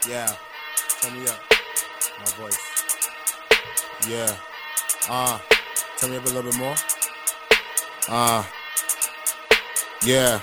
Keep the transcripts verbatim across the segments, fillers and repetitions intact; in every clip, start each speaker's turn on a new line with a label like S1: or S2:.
S1: Yeah, turn me up. My voice. Yeah. Uh, turn me up a little bit more. Uh, yeah.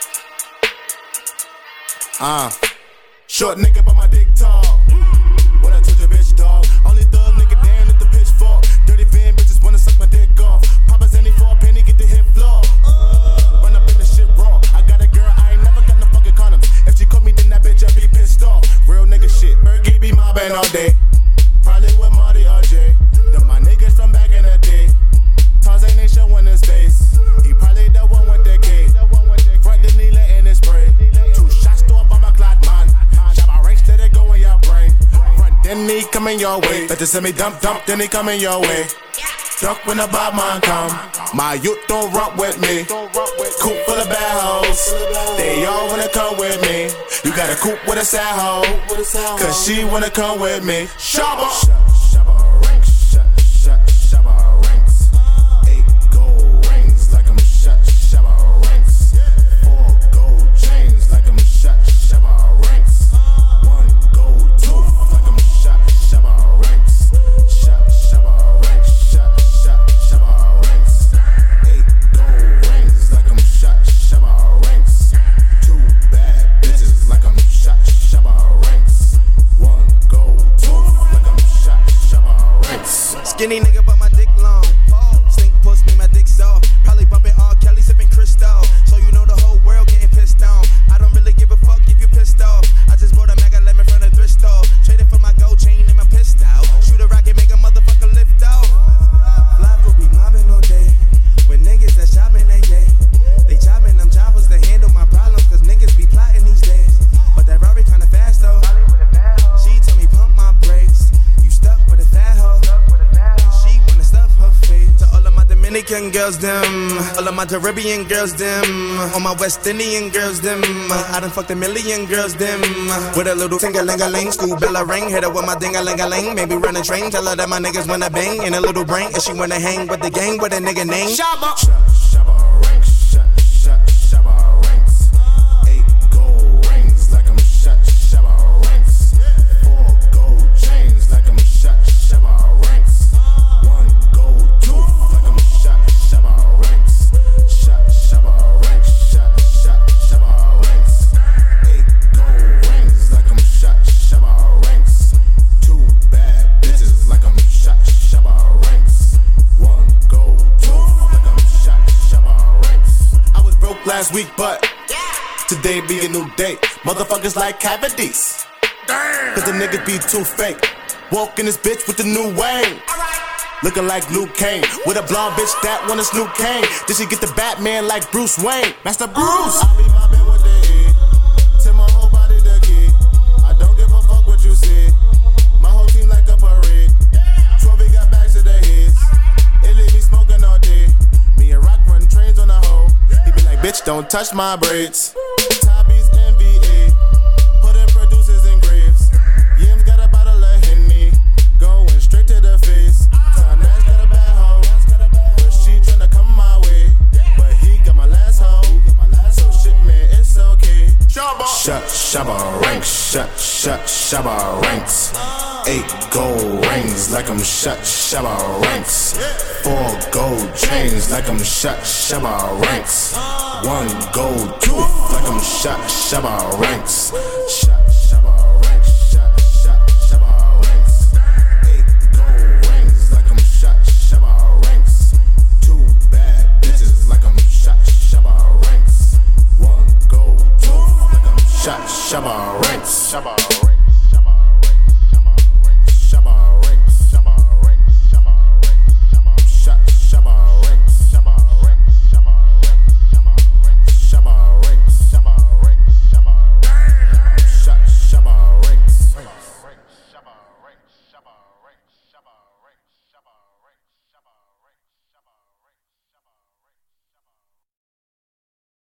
S1: Uh, short nigga, but my dick tall. What I told your bitch, dog. Only thug nigga, damn if the pitch fall. Dirty fan bitches wanna suck my dick off. Papa's any for a penny, get the hit floor. Run up in the shit raw. I got a girl, I ain't never got no fucking condoms. If she caught me, then that bitch, I be pissed off. Real nigga shit. Fergie be mobbing all day. Probably with Marty or Jay. Them my niggas from back in the day. Tarzan ain't showing his face. He probably the one with the gay. Front the knee letting it spray. Two shots to a bomber clock, man. Shot my ranks till they go in your brain. Front then he coming your way. Better send me dump dump, then he coming your way. Duck when the bad man come. My youth don't rock with me. Coop full of bad hoes. They all wanna come with me. You got a coupe with a sad hoe. Cause she wanna come with me. Shabba. Shabba ranks. Shabba ranks. Eight gold rings like I'm shot. Shabba ranks. Four gold chains like I'm shot. Shabba ranks. One gold tooth like I'm shot. Shabba ranks. Shot. Shabba ranks. Shot. Shot. Shabba ranks. Eight gold rings like I'm shot. Shabba ranks. Two bad bitches like I'm shot. Shabba ranks. One gold tooth like I'm shot. Shabba ranks.
S2: Skinny nigga, but my dick long. Stink puss, me, my dick soft. Probably bumping R. Kelly, sipping Cristal. So you know the whole world getting pissed on. I don't really give a fuck if you pissed off. I just bought a Mega Lemon from the thrift store. Traded for my gold chain and my pissed out. Shoot a rocket, make a motherfucker lift off. Flock will be mobbing all day. When niggas that shopping, they day. They chopping them choppers to handle my problems. Cause niggas be plotting these days. But that Rari kinda fast though. She told me pump my brakes. You stuck with a fat hoe. She wanna stuff her face. To all of my Dominican girls, them. All of my Caribbean girls, them. All my West Indian girls, them. I done fucked a million girls, them. With a little ting-a-ling-a-ling, school bell a ring. Hit her with my ding-a-ling-a-ling. Maybe run a train, tell her that my niggas wanna bang. In a little brain, and she wanna hang with the gang with a nigga name.
S1: Shabba. Shabba ranks. Shabba ranks. Eight gold rings like I'm shot. Shabba ranks. Four gold chains like I'm shot. Shabba ranks. One gold tooth like I'm shot. Shabba ranks. Shot. Shabba ranks. Shot. Shot. Shabba ranks. Eight gold rings like I'm shot. Shabba ranks. Two bad bitches like I'm shot. Shabba ranks. One gold tooth like I'm shot. Shabba ranks. I was broke last week, but today be a new day. Motherfuckers like cavities. Cause the niggas be too fake. Walk in this bitch with the new Wayne. Looking like Luke Kane. With a blonde bitch that wanna snoop Kane. Did she get the Batman like Bruce Wayne? Master Bruce. I be mobbing with the E. Till my whole body the key. I don't give a fuck what you see. My whole team like a parade. Trophy got bags to the heads. It leave me smoking all day. Me and Rock run trains on the hoe. He be like, bitch, don't touch my braids. Tobby's N B A. Putting producers in graves. Yim's got a bottle of Henny. Going straight to the face. Tanash got a bad hoe. But she tryna come my way. But he got my last hoe. So shit, man, it's okay. Shabba. Shut, shabba ranks. Shut, shut, shabba ranks. Eight gold rings like I'm shut. Shabba ranks. Four gold chains like I'm shut. Shabba ranks. One gold tooth like I'm shot. Shabba ranks. Shut, shabba ranks. Shut, shut, shabba ranks. Eight gold rings like I'm shot. Shabba ranks. Two bad bitches like I'm shot. Shabba ranks. One gold tooth like I'm shot. Shabba ranks. Shabba